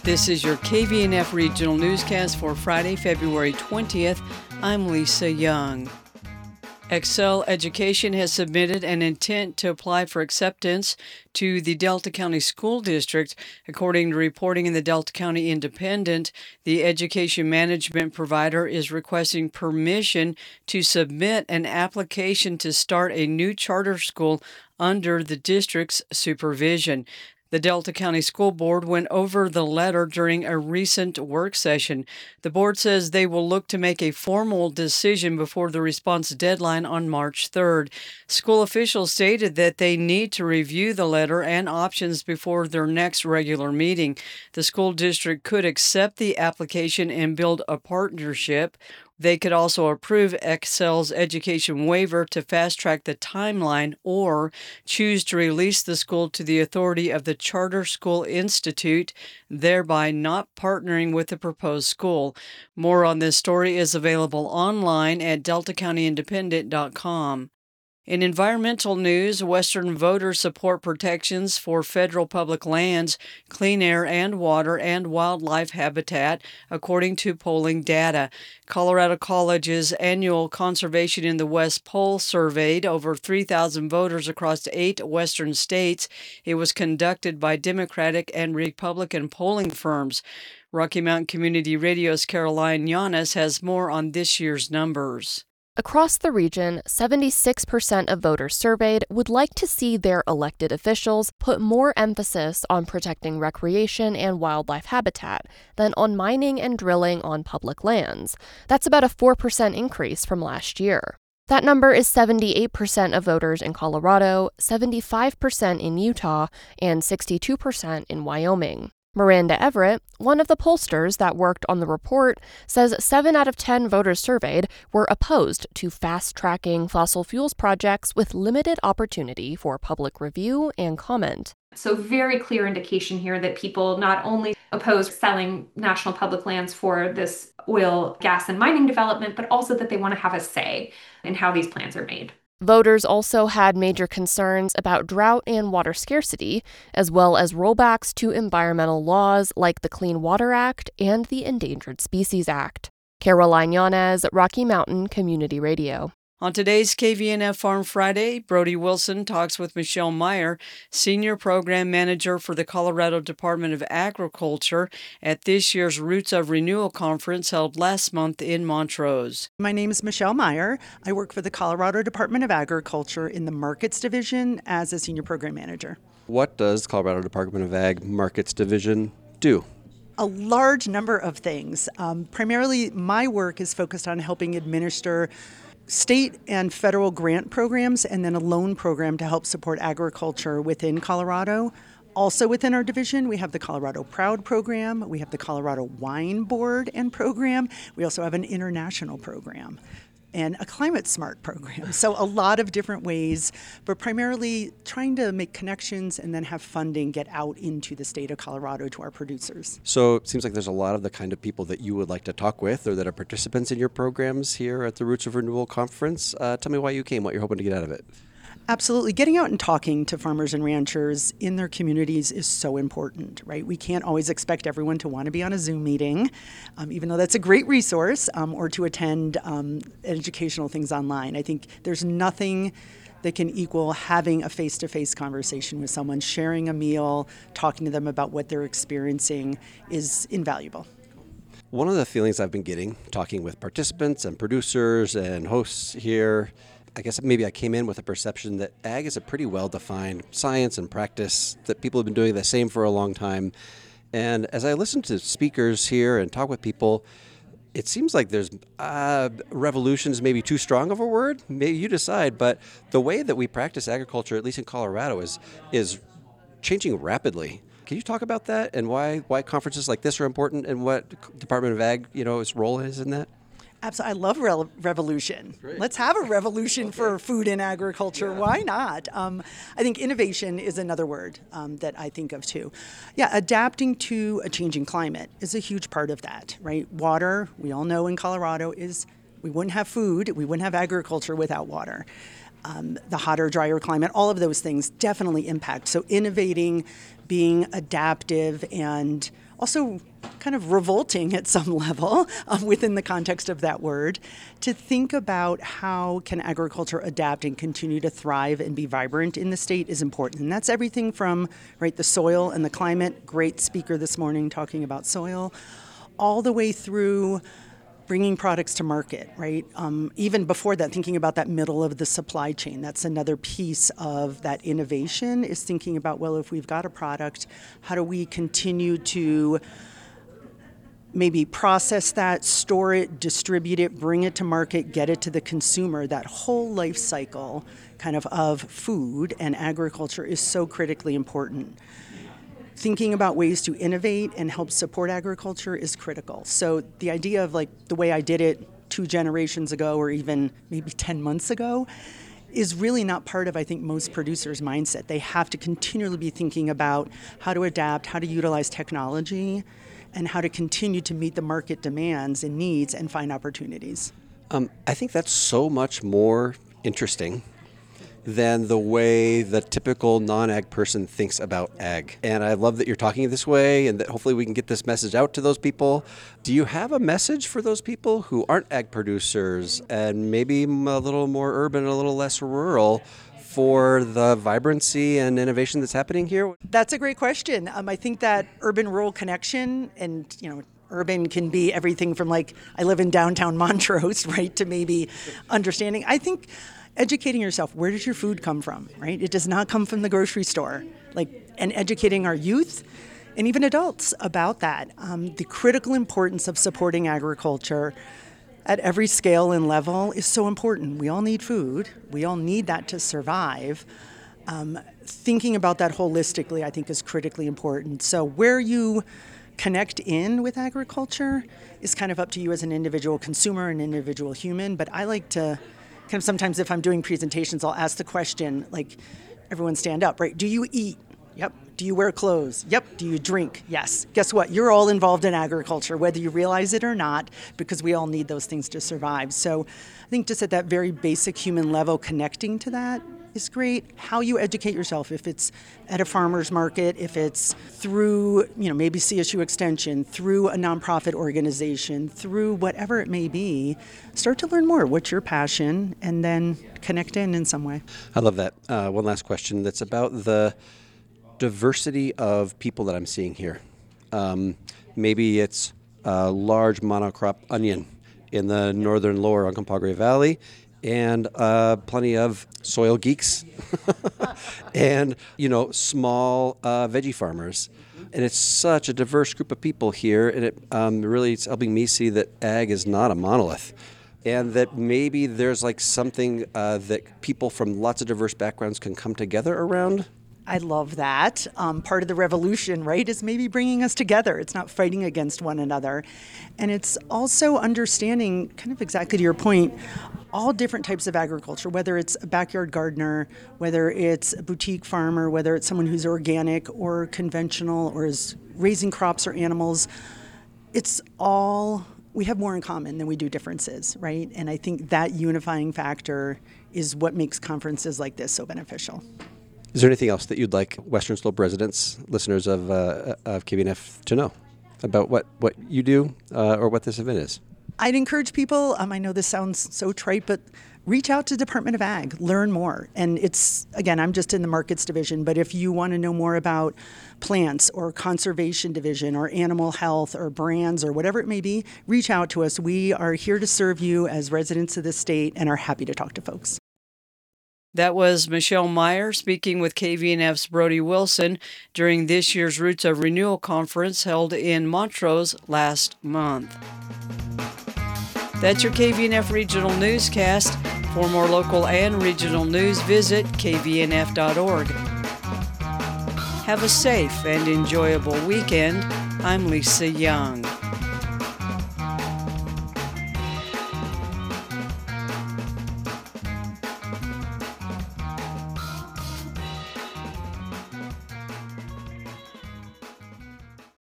This is your KVNF Regional Newscast for Friday, February 20th. I'm Lisa Young. Excel Education has submitted an intent to apply for acceptance to the Delta County School District. According to reporting in the Delta County Independent, the education management provider is requesting permission to submit an application to start a new charter school under the district's supervision. The Delta County School Board went over the letter during a recent work session. The board says they will look to make a formal decision before the response deadline on March 3rd. School officials stated that they need to review the letter and options before their next regular meeting. The school district could accept the application and build a partnership. They could also approve Excel's education waiver to fast-track the timeline or choose to release the school to the authority of the Charter School Institute, thereby not partnering with the proposed school. More on this story is available online at deltacountyindependent.com. In environmental news, Western voters support protections for federal public lands, clean air and water, and wildlife habitat, according to polling data. Colorado College's annual Conservation in the West poll surveyed over 3,000 voters across 8 western states. It was conducted by Democratic and Republican polling firms. Rocky Mountain Community Radio's Caroline Llanes has more on this year's numbers. Across the region, 76% of voters surveyed would like to see their elected officials put more emphasis on protecting recreation and wildlife habitat than on mining and drilling on public lands. That's about a 4% increase from last year. That number is 78% of voters in Colorado, 75% in Utah, and 62% in Wyoming. Miranda Everett, one of the pollsters that worked on the report, says 7 out of 10 voters surveyed were opposed to fast-tracking fossil fuels projects with limited opportunity for public review and comment. So very clear indication here that people not only oppose selling national public lands for this oil, gas, and mining development, but also that they want to have a say in how these plans are made. Voters also had major concerns about drought and water scarcity, as well as rollbacks to environmental laws like the Clean Water Act and the Endangered Species Act. Caroline Llanes, Rocky Mountain Community Radio. On today's KVNF Farm Friday, Brody Wilson talks with Michelle Meyer, Senior Program Manager for the Colorado Department of Agriculture, at this year's Roots of Renewal Conference held last month in Montrose. My name is Michelle Meyer. I work for the Colorado Department of Agriculture in the Markets Division as a Senior Program Manager. What does Colorado Department of Ag Markets Division do? A large number of things. Primarily, my work is focused on helping administer state and federal grant programs and then a loan program to help support agriculture within Colorado. Also within our division, we have the Colorado Proud program, we have the Colorado Wine Board and program, we also have an international program and a Climate Smart program. So a lot of different ways, but primarily trying to make connections and then have funding get out into the state of Colorado to our producers. So it seems like there's a lot of the kind of people that you would like to talk with or that are participants in your programs here at the Roots of Renewal Conference. Tell me why you came, what you're hoping to get out of it. Absolutely. Getting out and talking to farmers and ranchers in their communities is so important, right? We can't always expect everyone to want to be on a Zoom meeting, even though that's a great resource, or to attend educational things online. I think there's nothing that can equal having a face-to-face conversation with someone, sharing a meal, talking to them about what they're experiencing is invaluable. One of the feelings I've been getting, talking with participants and producers and hosts here, I guess maybe I came in with a perception that ag is a pretty well-defined science and practice, that people have been doing the same for a long time. And as I listen to speakers here and talk with people, it seems like there's revolution is maybe too strong of a word. Maybe you decide. But the way that we practice agriculture, at least in Colorado, is changing rapidly. Can you talk about that and why conferences like this are important and what Department of Ag, its role is in that? Absolutely. I love revolution. Great. Let's have a revolution for food and agriculture. Yeah. Why not? I think innovation is another word that I think of too. Yeah, adapting to a changing climate is a huge part of that, right? Water, we all know in Colorado, we wouldn't have food, we wouldn't have agriculture without water. The hotter, drier climate, all of those things definitely impact. So innovating, being adaptive, and also kind of revolting at some level within the context of that word, to think about how can agriculture adapt and continue to thrive and be vibrant in the state is important. And that's everything from, right, the soil and the climate, great speaker this morning talking about soil, all the way through bringing products to market, right? Even before that, thinking about that middle of the supply chain. That's another piece of that innovation, is thinking about, well, if we've got a product, how do we continue to maybe process that, store it, distribute it, bring it to market, get it to the consumer. That whole life cycle kind of food and agriculture is so critically important. Thinking about ways to innovate and help support agriculture is critical. So the idea of like the way I did it 2 generations ago or even maybe 10 months ago is really not part of, I think, most producers' mindset. They have to continually be thinking about how to adapt, how to utilize technology, and how to continue to meet the market demands and needs and find opportunities. I think that's so much more interesting than the way the typical non-ag person thinks about ag. And I love that you're talking this way and that hopefully we can get this message out to those people. Do you have a message for those people who aren't ag producers and maybe a little more urban, a little less rural, for the vibrancy and innovation that's happening here? That's a great question. I think that urban-rural connection, and urban can be everything from like, I live in downtown Montrose, right, to maybe understanding. I think educating yourself, where does your food come from, right? It does not come from the grocery store. And educating our youth and even adults about that. The critical importance of supporting agriculture at every scale and level is so important. We all need food. We all need that to survive. Thinking about that holistically, I think, is critically important. So where you connect in with agriculture is kind of up to you as an individual consumer, an individual human. But I like to kind of sometimes if I'm doing presentations, I'll ask the question, like, everyone stand up, right? Do you eat? Yep. Do you wear clothes? Yep. Do you drink? Yes. Guess what? You're all involved in agriculture, whether you realize it or not, because we all need those things to survive. So I think just at that very basic human level, connecting to that is great. How you educate yourself, if it's at a farmer's market, if it's through, maybe CSU Extension, through a nonprofit organization, through whatever it may be, start to learn more. What's your passion? And then connect in some way. I love that. One last question that's about the diversity of people that I'm seeing here. Maybe it's a large monocrop onion in the northern lower Uncompahgre Valley, and plenty of soil geeks and, small veggie farmers. And it's such a diverse group of people here, and it really it's helping me see that ag is not a monolith. And that maybe there's like something that people from lots of diverse backgrounds can come together around. I love that. Part of the revolution, right, is maybe bringing us together. It's not fighting against one another. And it's also understanding, kind of exactly to your point, all different types of agriculture, whether it's a backyard gardener, whether it's a boutique farmer, whether it's someone who's organic or conventional or is raising crops or animals. It's all, we have more in common than we do differences, right? And I think that unifying factor is what makes conferences like this so beneficial. Is there anything else that you'd like Western Slope residents, listeners of KVNF, to know about what you do or what this event is? I'd encourage people, I know this sounds so trite, but reach out to Department of Ag, learn more. And it's, again, I'm just in the markets division, but if you want to know more about plants or conservation division or animal health or brands or whatever it may be, reach out to us. We are here to serve you as residents of the state and are happy to talk to folks. That was Michelle Meyer speaking with KVNF's Brody Wilson during this year's Roots of Renewal Conference held in Montrose last month. That's your KVNF Regional Newscast. For more local and regional news, visit kvnf.org. Have a safe and enjoyable weekend. I'm Lisa Young.